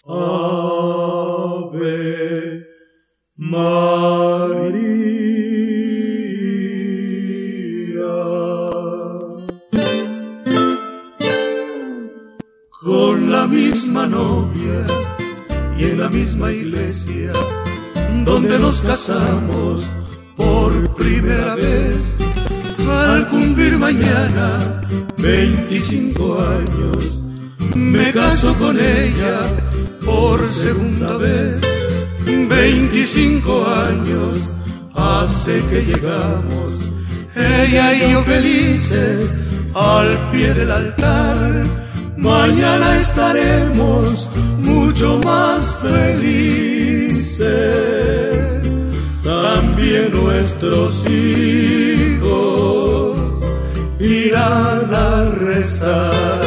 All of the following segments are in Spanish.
Ave María. Con la misma novia y en la misma iglesia donde nos casamos por primera vez, al cumplir mañana 25 años, me caso con ella por segunda vez. 25 años hace que llegamos, ella y yo felices al pie del altar. Mañana estaremos mucho más felices, también nuestros hijos irán a rezar.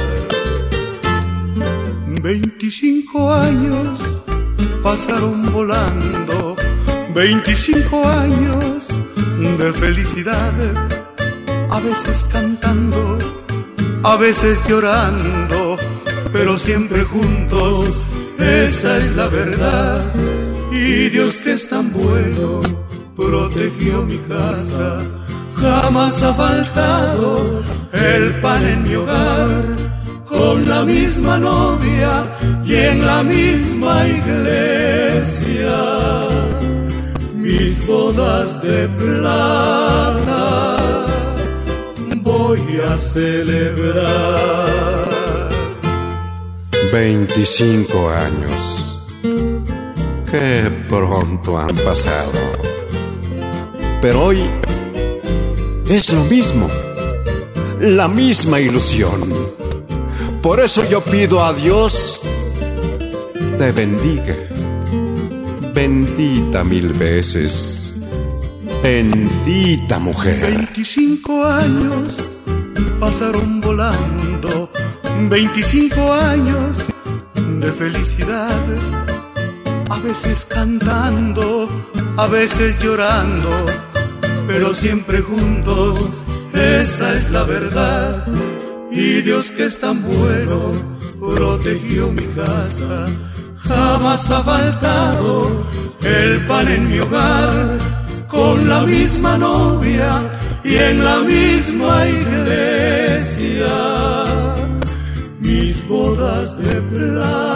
25 años pasaron volando, 25 años de felicidad, a veces cantando, a veces llorando, pero siempre juntos, esa es la verdad. Y Dios, que es tan bueno, protegió mi casa, jamás ha faltado el pan en mi hogar. Con la misma novia y en la misma iglesia, mis bodas de plata voy a celebrar. 25 años, qué pronto han pasado. Pero hoy es lo mismo, la misma ilusión. Por eso yo pido a Dios te bendiga, bendita mil veces, bendita mujer. 25 años pasaron volando, 25 años de felicidad, a veces cantando, a veces llorando, pero siempre juntos, esa es la verdad. Y Dios, que es tan bueno, protegió mi casa, jamás ha faltado el pan en mi hogar. Con la misma novia y en la misma iglesia, mis bodas de plata